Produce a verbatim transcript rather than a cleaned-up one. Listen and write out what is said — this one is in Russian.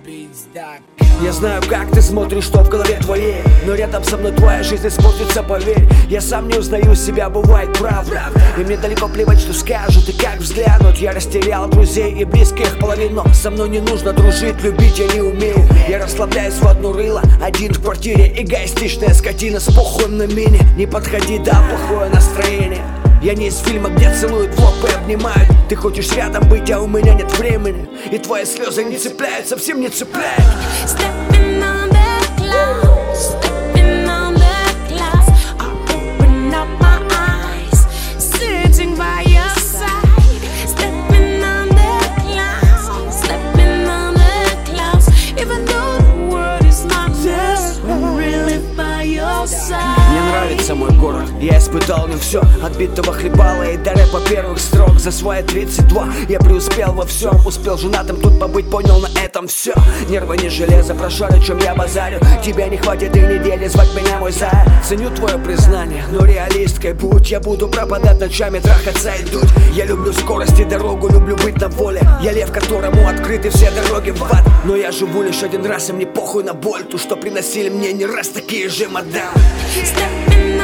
Я знаю, как ты смотришь, что в голове твоей, но рядом со мной твоя жизнь испортится, поверь. Я сам не узнаю себя, бывает правда, и мне далеко плевать, что скажут и как взглянут. Я растерял друзей и близких половину. Со мной не нужно дружить, любить я не умею. Я расслабляюсь в одно рыло, один в квартире. Эгоистичная скотина с похуем на мини. Не подходи, да, плохое настроение. Я не из фильма, где целуют в лоб и обнимают. Ты хочешь рядом быть, а у меня нет времени. И твои слезы не цепляют, совсем не цепляют. Stepping on the clouds, stepping on the clouds. I open up my eyes, sitting by your side. Stepping on the clouds, stepping on the clouds. Even though the world is not there, I'm really by your side. Мне нравится мой город, я испытал в нем все. От битого хлебала и до рэпа первых строк. За свои тридцать два я преуспел во всем. Успел женатым тут побыть, понял на этом все. Нервы не железо, прошарю, чем я базарю. Тебя не хватит и недели звать меня мой зая. Ценю твое признание, но реалисткой будь. Я буду пропадать ночами, трахаться и дуть. Я люблю скорость и дорогу, люблю быть на воле. Я лев, которому открыты все дороги в ад. Но я живу лишь один раз, и мне похуй на боль. Ту, что приносили мне не раз такие же мадам. Stepping